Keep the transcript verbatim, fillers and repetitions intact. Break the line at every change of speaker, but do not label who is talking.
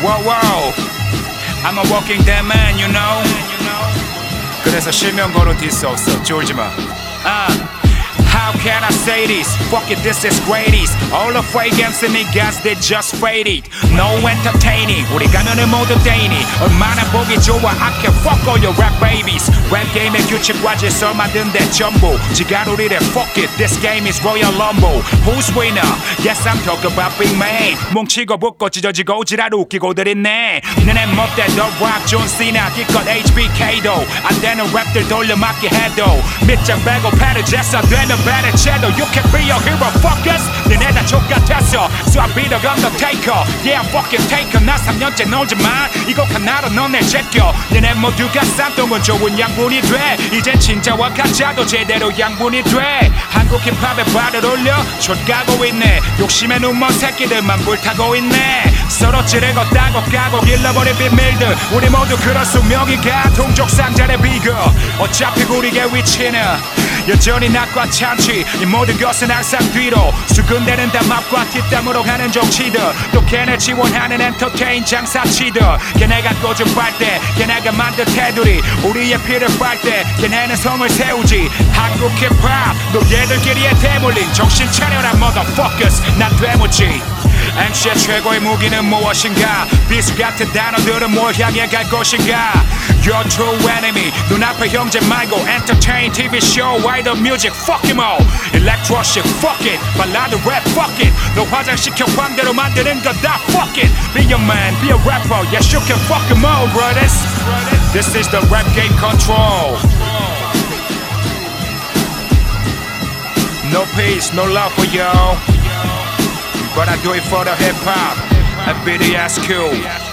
Whoa, whoa. I'm a walking dead man, you know. 그래서 실명 거론 디스 없어. 쫄지 마. 아. How can I say this? Fuck it, this is greatest. All the fragrance and niggas, they just faded. No entertaining. 우리 가면은 모두 데이니. 얼마나 보기 좋아. I can fuck all your rap babies. 랩 게임의 규칙과 질서 만든 데 전부. 지가루리래 fuck it. This game is Royal Rumble. Who's winner? Yes, I'm talking about big man. 뭉치고 붙고 찢어지고 지랄 웃기고들 있네. 너네 못돼 The Rock, John Cena, 기껏 에이치비케이도 안 되는 랩들 돌려막기 해도 밑장 빼고 패를 제서 되는 better shadow. You can be a hero, fuckers. 너네 다 족같았어. So I be the undertaker. Yeah, I'm fucking taker. 나 삼 년째 놀지만 이곡 하나로 너네 제껴. 너네 모두가 쌈동은 좋은 양분이 돼. 이젠 진짜와 가짜도 제대로 양분이 돼. 한국 힙합에 발을 올려 촌가고 있네. 욕심에 눈먼 새끼들만 불타고 있네. 서로 찌르고 따고 까고 길러버린 비밀들. 우리 모두 그런 숙명이가 동족 상자의 비극. 어차피 우리의 위치는 여전히 낮과 참치. 이 모든 것은 항상 뒤로 수근대는 담합과 뒷담으로 가는 정치들. 또 걔네 지원하는 엔터테인 장사치들. 걔네가 꽂은 빨대 걔네가 만든 테두리. 우리의 피를 빨대 걔네는 성을 세우지. 한국 힙합 너희들끼리의 대물림. 정신 차려라 motherfuckers. 난 되묻지. 엠씨의 최고의 무기는 무엇인가. 비수 같은 단어들은 뭘 향해 갈 것인가. Your true enemy 눈앞의 형제 말고 entertain 티비 show why the music fuck him all. Electro shit fuck it. 발라드 rap fuck it. 너 화장시켜 광대로 만드는 거 다 fuck it. Be a man, be a rapper. Yes you can fuck him all brothers. This is the rap game control. No peace, no love for y'all. But I do it for the hip hop. I be the S Q.